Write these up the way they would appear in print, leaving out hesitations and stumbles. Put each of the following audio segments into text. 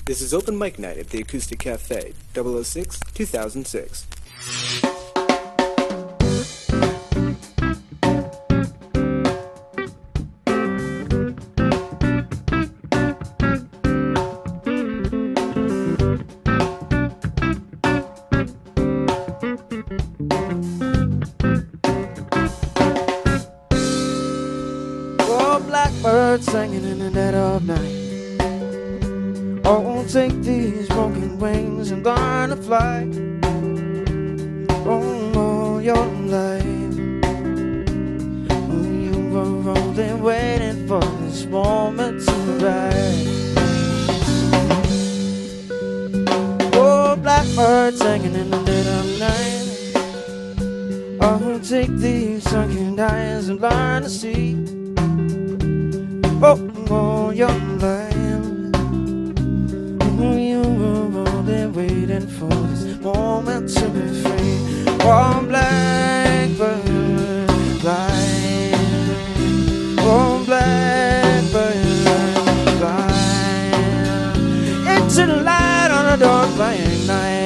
This is Open Mic Night at the Acoustic Cafe, 006, 2006. Blackbird singing in the dead of night. Oh, take these broken wings and learn to fly. All your life, you were only waiting for this moment to arrive. Oh, blackbird singing in the dead of night. Oh, take these sunken eyes and learn to see. Oh, your life, you were only waiting for this moment to be free. Oh, blackbird fly. Oh, blackbird fly into the light on a dark blank night.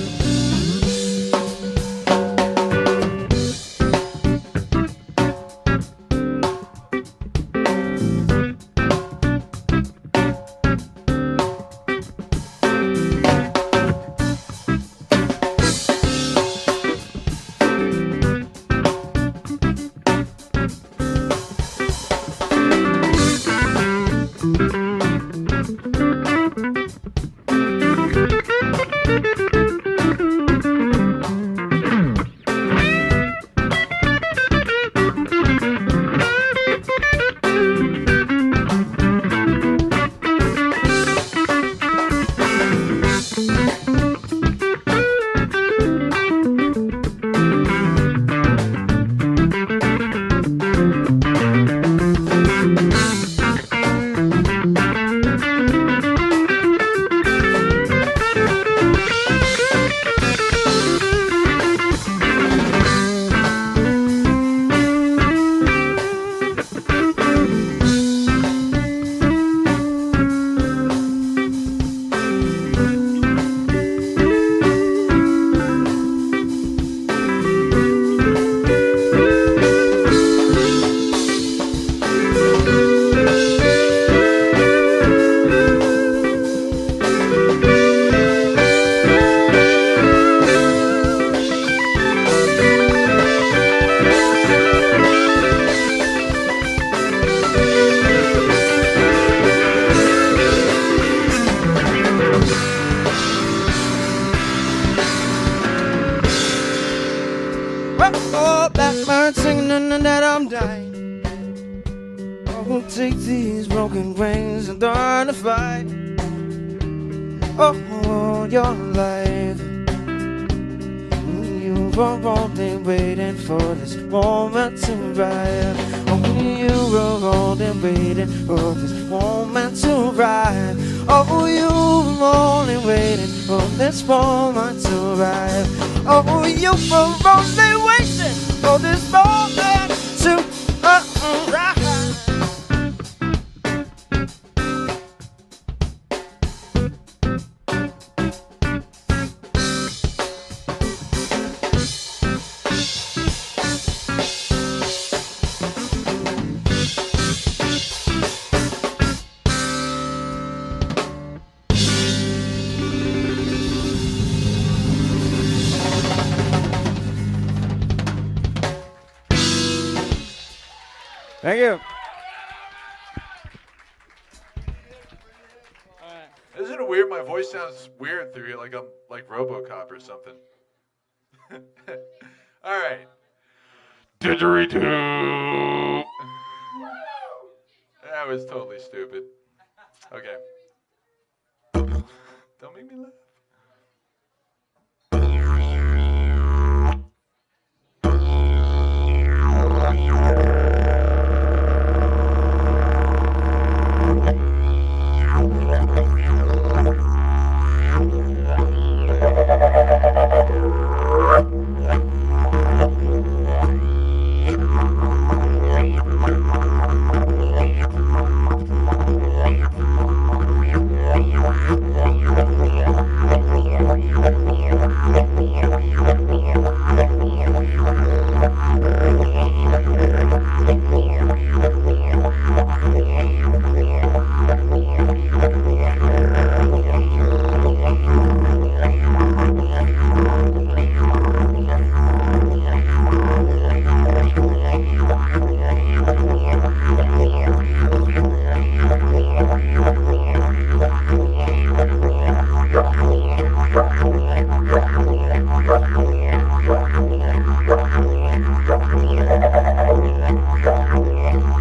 Oh, blackbird singing in the dead of night. Oh, take these broken wings and learn to fly. Oh, your life, you were only waiting for this moment to arrive. Oh, you were only waiting for this moment to arrive. Oh, you were only waiting for this moment to arrive. Oh, you were only waiting for this moment to arrive. Thank you. Isn't it weird? My voice sounds weird through here, like I'm like RoboCop or something. All right. Didgeridoo. That was totally stupid. Okay. Don't make me laugh.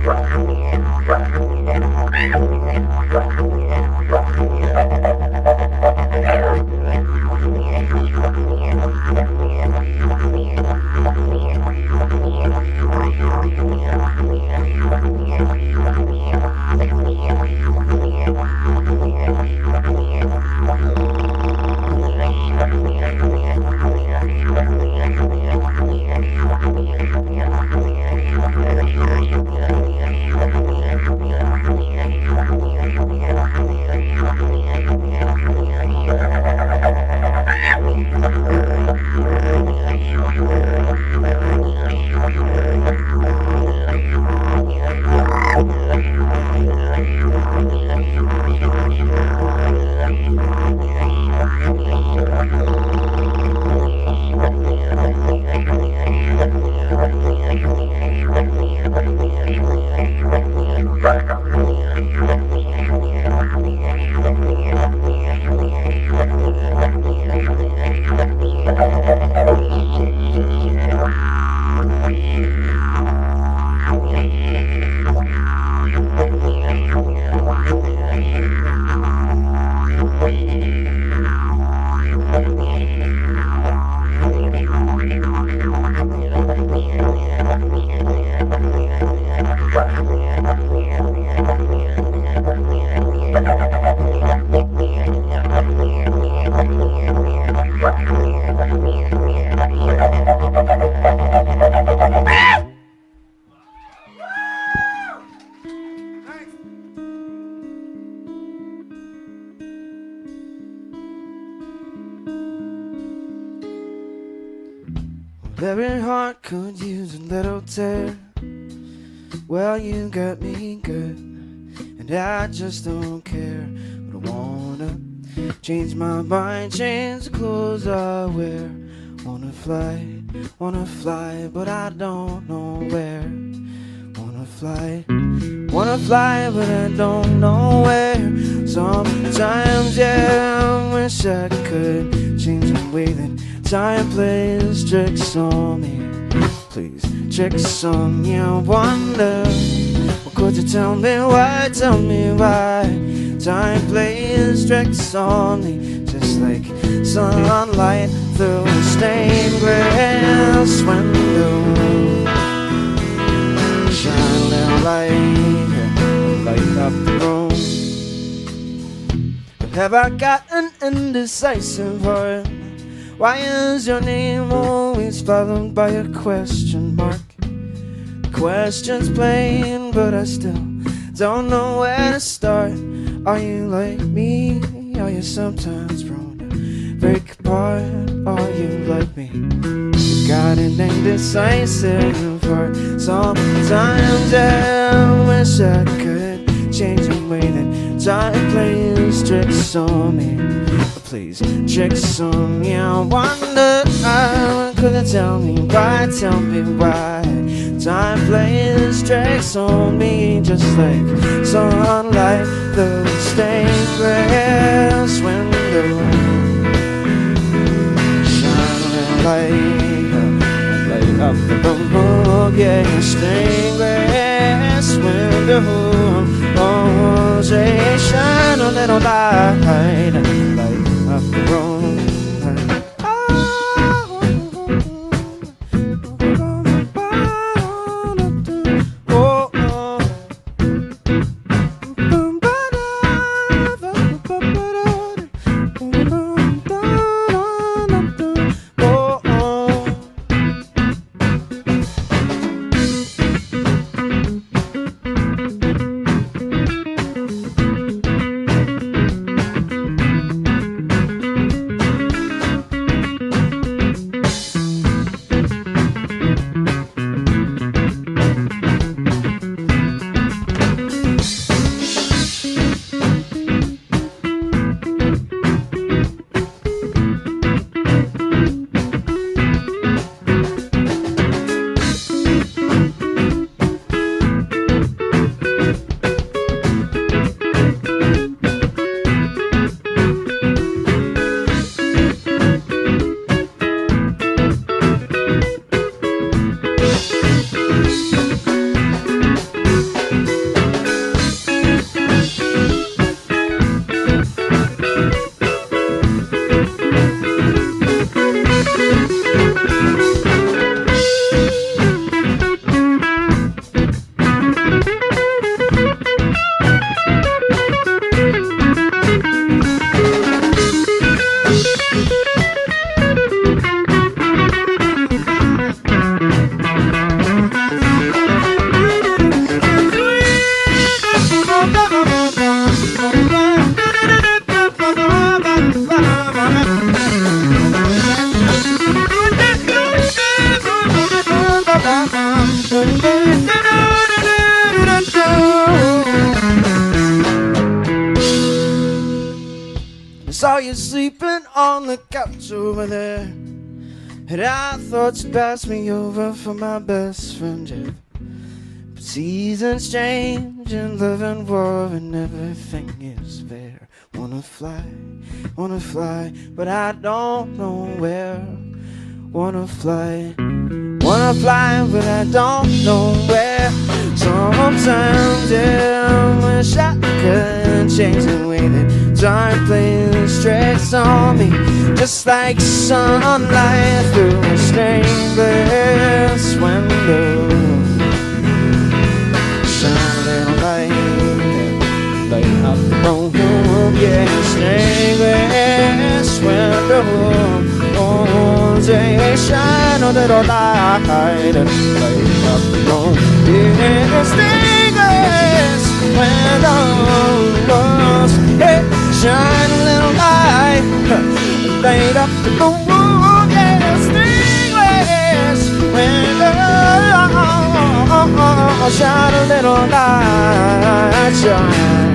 Every heart could use a little tear. Well, you got me good, and I just don't care. But I wanna change my mind, change the clothes I wear. Wanna fly, but I don't know where. Wanna fly, but I don't know where. Sometimes, yeah, I wish I could change the way that time plays tricks on me. Please, tricks on me. I wonder, well, could you tell me why? Tell me why time plays tricks on me, just like sunlight through a stained glass window. Shine a little light up the room. But have I got an indecisive heart? Why is your name always followed by a question mark? The question's plain, but I still don't know where to start. Are you like me? Are you sometimes prone to break apart? Are you like me? You got an indecisive heart. Sometimes I wish I could change the way that time plays tricks on me. Please, tricks on me. I wonder, could you tell me why? Tell me why time plays tricks on me, just like sunlight through a stained glass window. Shine a little light up the room, yeah, stained glass window. Oh, say, shine a little light up the room. saw you sleeping on the couch over there, and I thought you passed me over for my best friend Jeff. But seasons change and love and war and everything is fair. Wanna fly, but I don't know where. Wanna fly, but I don't know where. Sometimes I wish I could change the way that time plays tricks on me, just like sunlight through a stained glass window. Shine a little light up the room, yeah, stained glass window. Oh, say, shine a little light up the room, yeah, stained glass windows. Hey, shine a little light up the room, yeah, stained glass windows. Shine a little light, shine.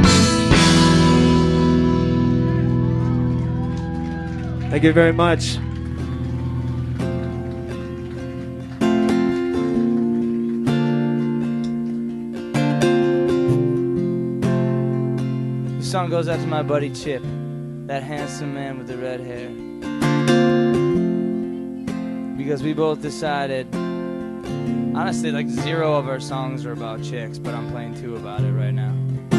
Thank you very much. This song goes out to my buddy Chip, that handsome man with the red hair. Because we both decided, honestly, like 0 of our songs are about chicks, but I'm playing 2 about it right now.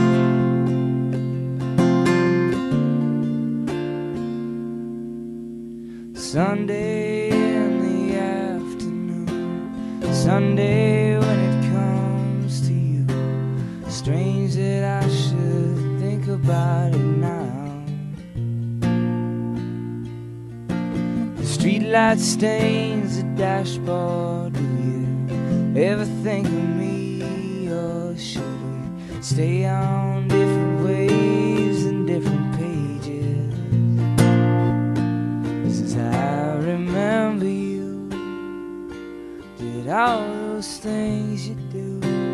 Sunday in the afternoon, Sunday when it comes to you. Strange that I should think about it now. The streetlight stains the dashboard. Do you ever think of me, or should we stay on different waves and different pages? Since I remember you, did all those things you do.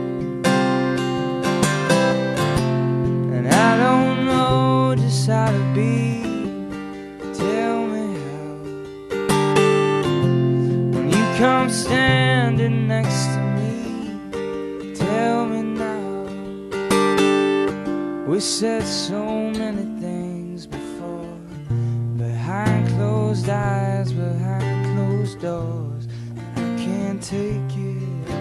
And I don't know just how to be. Tell me how. When you come standing next to me, tell me now. We said so many things before, behind closed eyes, behind closed doors, and I can't take it.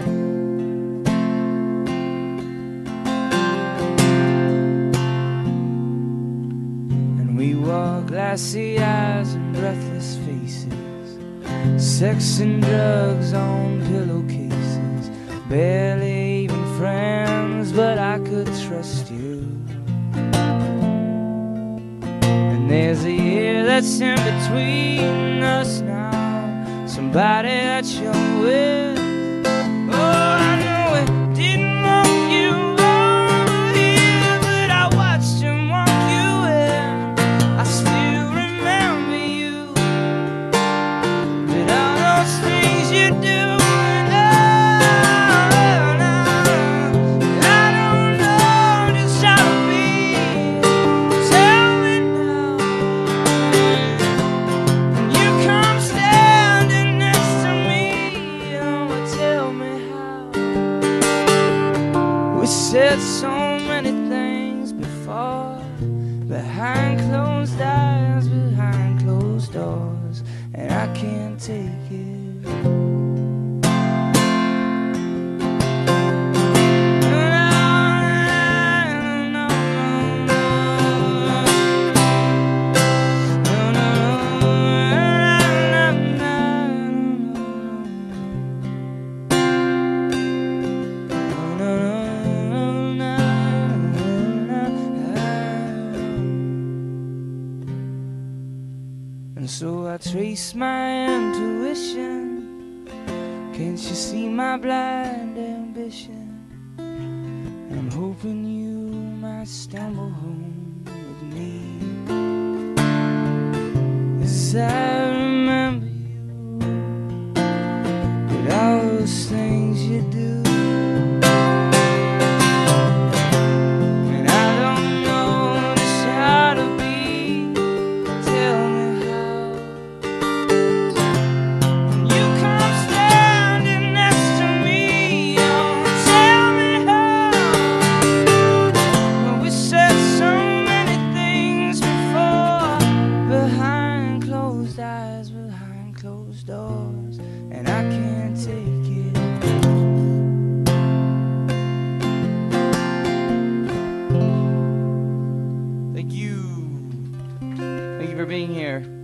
We wore glassy eyes and breathless faces, sex and drugs on pillowcases, barely even friends, but I could trust you. And there's a year that's in between us now, somebody that you're with. Oh, I know it didn't want you over here, but I watched him walk you in. I still remember you, did all those things you do. And I don't know just how to be. Tell me now. When you come standing next to me, oh, tell me how. We said so many things before, behind closed eyes, behind closed doors, and I can't take it. And so I trace my intuition. Can't you see my blind ambition? And I'm hoping you might stumble home with me. As I remember you, did all those things you do. And I don't know just how to be. for being here.